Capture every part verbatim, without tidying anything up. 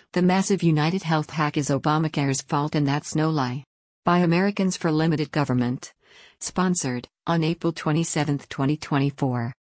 The massive United Health hack is Obamacare's fault, and that's no lie. By Americans for Limited Government. Sponsored, on April twenty-seventh, twenty twenty-four.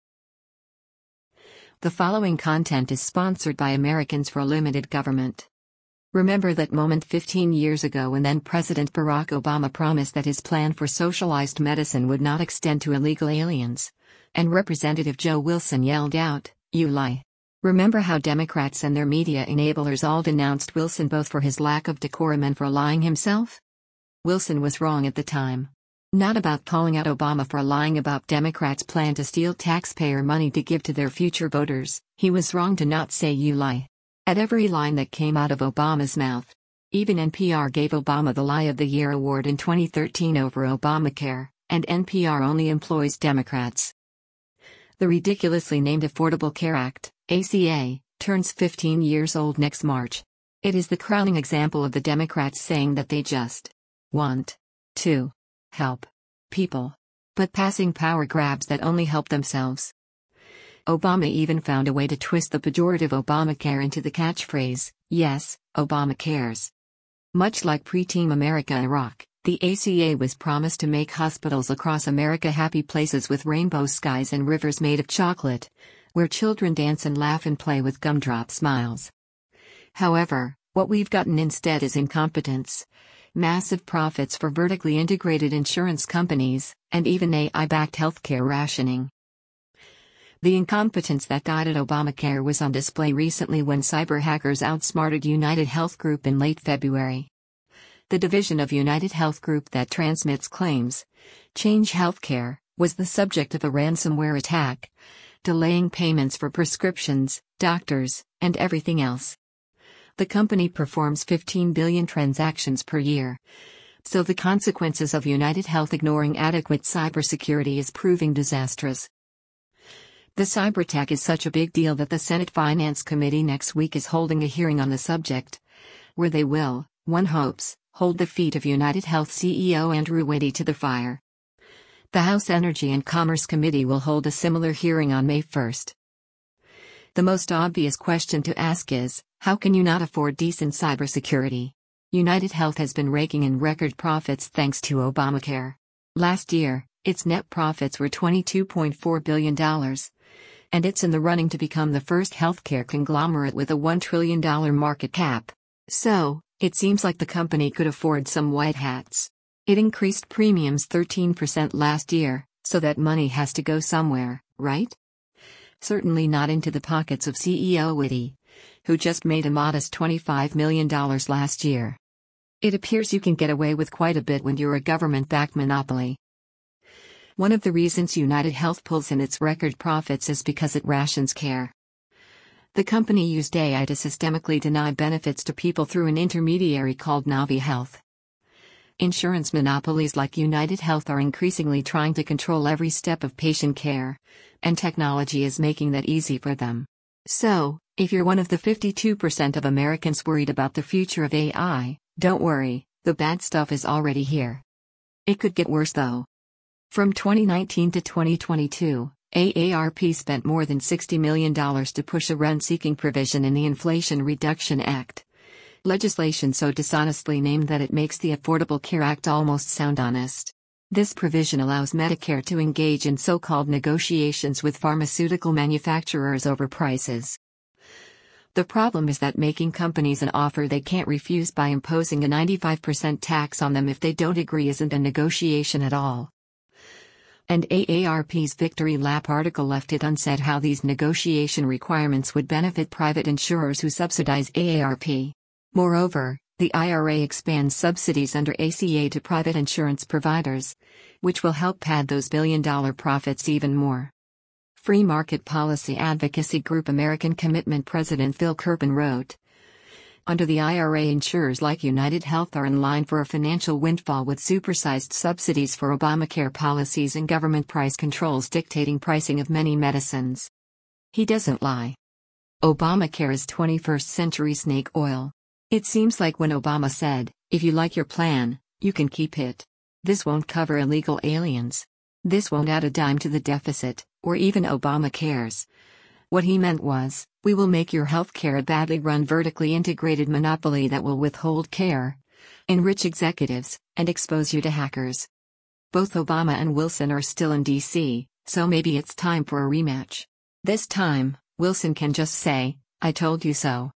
The following content is sponsored by Americans for Limited Government. Remember that moment fifteen years ago when then President Barack Obama promised that his plan for socialized medicine would not extend to illegal aliens? And Representative Joe Wilson yelled out, "You lie." Remember how Democrats and their media enablers all denounced Wilson both for his lack of decorum and for lying himself? Wilson was wrong at the time. Not about calling out Obama for lying about Democrats' plan to steal taxpayer money to give to their future voters. He was wrong to not say "you lie" at every line that came out of Obama's mouth. Even N P R gave Obama the Lie of the Year award in twenty thirteen over Obamacare, and N P R only employs Democrats. The ridiculously named Affordable Care Act, A C A, turns fifteen years old next March. It is the crowning example of the Democrats saying that they just want to help people, but passing power grabs that only help themselves. Obama even found a way to twist the pejorative Obamacare into the catchphrase, "Yes, Obama cares." Much like pre-Team America Iraq, the A C A was promised to make hospitals across America happy places with rainbow skies and rivers made of chocolate, where children dance and laugh and play with gumdrop smiles. However, what we've gotten instead is incompetence, massive profits for vertically integrated insurance companies, and even A I-backed healthcare rationing. The incompetence that guided Obamacare was on display recently when cyber hackers outsmarted United Health Group in late February. The division of United Health Group that transmits claims, Change Healthcare, was the subject of a ransomware attack, delaying payments for prescriptions, doctors, and everything else. The company performs fifteen billion transactions per year, so the consequences of United Health ignoring adequate cybersecurity is proving disastrous. The cyber attack is such a big deal that the Senate Finance Committee next week is holding a hearing on the subject, where they will, one hopes, hold the feet of United Health C E O Andrew Witty to the fire. The House Energy and Commerce Committee will hold a similar hearing on May first. The most obvious question to ask is, how can you not afford decent cybersecurity? United Health has been raking in record profits thanks to Obamacare. Last year, its net profits were twenty-two point four billion dollars. And it's in the running to become the first healthcare conglomerate with a one trillion dollars market cap. So, it seems like the company could afford some white hats. It increased premiums thirteen percent last year, so that money has to go somewhere, right? Certainly not into the pockets of C E O Witty, who just made a modest twenty-five million dollars last year. It appears you can get away with quite a bit when you're a government-backed monopoly. One of the reasons United Health pulls in its record profits is because it rations care. The company used A I to systemically deny benefits to people through an intermediary called Navi Health. Insurance monopolies like United Health are increasingly trying to control every step of patient care, and technology is making that easy for them. So, if you're one of the fifty-two percent of Americans worried about the future of A I, don't worry, the bad stuff is already here. It could get worse though. From twenty nineteen to twenty twenty-two, A A R P spent more than sixty million dollars to push a rent-seeking provision in the Inflation Reduction Act. Legislation so dishonestly named that it makes the Affordable Care Act almost sound honest. This provision allows Medicare to engage in so-called negotiations with pharmaceutical manufacturers over prices. The problem is that making companies an offer they can't refuse by imposing a ninety-five percent tax on them if they don't agree isn't a negotiation at all. And A A R P's Victory Lap article left it unsaid how these negotiation requirements would benefit private insurers who subsidize A A R P. Moreover, the I R A expands subsidies under A C A to private insurance providers, which will help pad those billion-dollar profits even more. Free market policy advocacy group American Commitment President Phil Kerpen wrote, "Under the I R A, insurers like United Health are in line for a financial windfall with supersized subsidies for Obamacare policies and government price controls dictating pricing of many medicines." He doesn't lie. Obamacare is twenty-first century snake oil. It seems like when Obama said, "If you like your plan, you can keep it. This won't cover illegal aliens. This won't add a dime to the deficit, or even Obamacare's What he meant was, we will make your healthcare a badly run vertically integrated monopoly that will withhold care, enrich executives, and expose you to hackers. Both Obama and Wilson are still in D C, so maybe it's time for a rematch. This time, Wilson can just say, "I told you so."